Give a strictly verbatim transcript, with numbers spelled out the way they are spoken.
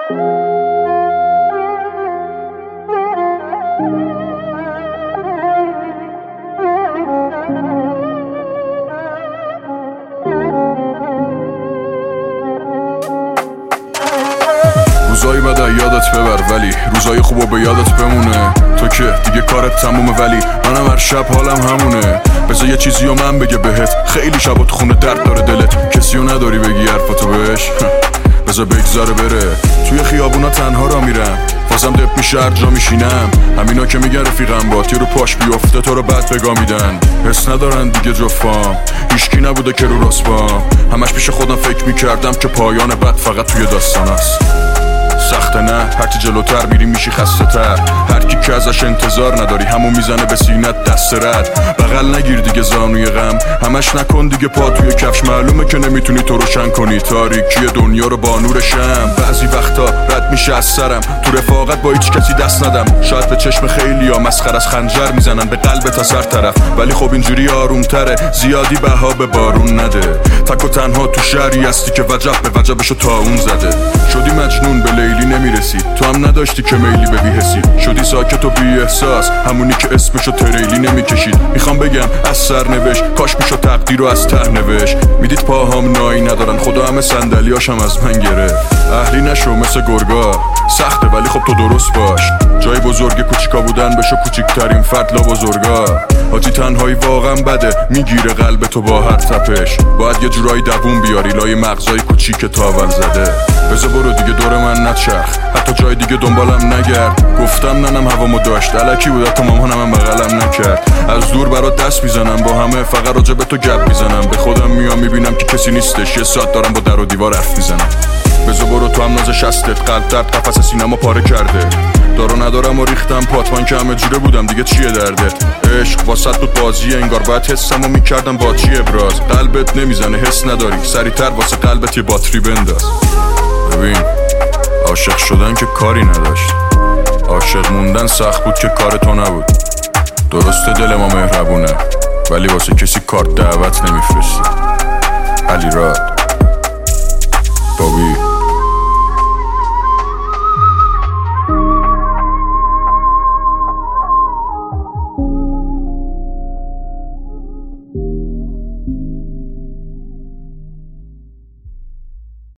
روزای بده یادت ببر ولی روزای خوبو به یادت بمونه. تو که دیگه کارت تمومه ولی منم هر شب حالم همونه. بذار یه چیزی و من بگه بهت، خیلی شبا تو خونه درد داره دلت، کسیو نداری بگی حرفتو بهش. بذار بگذاره بره. توی خیابونا تنها را میرم، بازم دپ میشه هر جا میشینم. همینا که میگن رفیقم با تیر رو پاش بیفته تو رو بد بگا میدن. حس ندارن دیگه جفام، هیچکی نبوده که رو راست بام. همش پیش خودم فکر میکردم که پایان بد فقط توی داستان است. سخته نه، هرچی جلوتر میری میشی خسته تر. هر کی که ازش انتظار نداری همون میزنه به سینت دست رد. بغل نگیر دیگه زانوی غم، همش نکن دیگه پا توی کفش. معلومه که نمیتونی تو روشن کنی تاریکی دنیا رو با نور شم. بعضی وقتا رد میشه از سرم، تو رفاقت با هیچ کسی دست ندم. شاید به چشم خیلیا مسخره از خنجر میزنن به قلب تا سر طرف، ولی خب اینجوری آرومتره. زیادی بها به بارون نده. تک و تنها تو شهری هستی که وجب به وجبشو تا اون زده. شدی مجنون به لیلی نمیرسی، تو هم نداشتی که میلی به بی‌حسی. شدی ساکت و بی احساس، همونی که اسمشو تریلی نمیکشید. میخوام بگم از سرنوشت، کاش میشد تقدیر رو از ته نوشت. میدید پاهام نایی ندارن، خدا همه صندلیاشم از من گرفت. اهلی نشو مثل گرگا، سخته ولی خب تو درست باش. جای بزرگ کوچیکا بودن بشو کوچیکترین فرد لا بزرگا. حاجی تنهایی واقعا بده، میگیره قلب تو با هر تپش. باید یه جورایی دووم بیاری لای مغزای کوچیک تاول زده. بذار برو دیگه دور من نچرخ، حتی جای دیگه دنبالم نگرد. گفتم ننم هوامو داشت، الکی بود حتی مامانم هم بغلم نکرد. از دور برات دست میزنم با همه، فقط راجع به تو گپ میزنم. به خودم میام میبینم که کسی نیستش، یه ساعت دارم با در و دیوار حرف میزنم. بذار برو تو هم ناز شستت، قلب درد قفس سینما پاره کرده. دارو ندارم و ریختم پات، من که همه جوره بودم دیگه چیه دردت. عشق واسط بود بازیه، انگار باید حسمو میکردم با چی ابراز. قلبت نمیزنه حس نداری، سریعتر واسه قلبت یه باتری بنداز. ببین عاشق شدن که کاری نداشت، عاشق موندن سخت بود که کار تو نبود. درسته دل ما مهربونه ولی واسه کسی کارت دعوت نمیفرستی. علی راد بابی